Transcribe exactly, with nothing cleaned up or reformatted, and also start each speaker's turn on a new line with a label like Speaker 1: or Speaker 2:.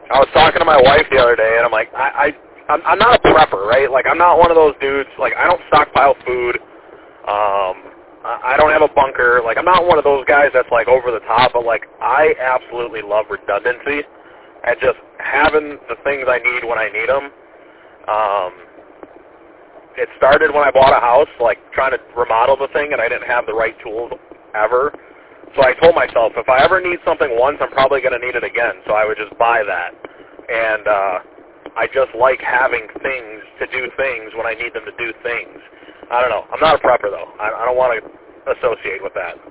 Speaker 1: I was talking to my wife the other day, and I'm like, I, I I'm, I'm not a prepper, right? Like, I'm not one of those dudes. Like, I don't stockpile food. Um, I I don't have a bunker. Like, I'm not one of those guys that's like over the top. But like, I absolutely love redundancy and just having the things I need when I need them. Um, it started when I bought a house, like trying to remodel the thing, and I didn't have the right tools ever. So I told myself, if I ever need something once, I'm probably going to need it again. So I would just buy that. And uh, I just like having things to do things when I need them to do things. I don't know. I'm not a prepper, though. I, I don't want to associate with that.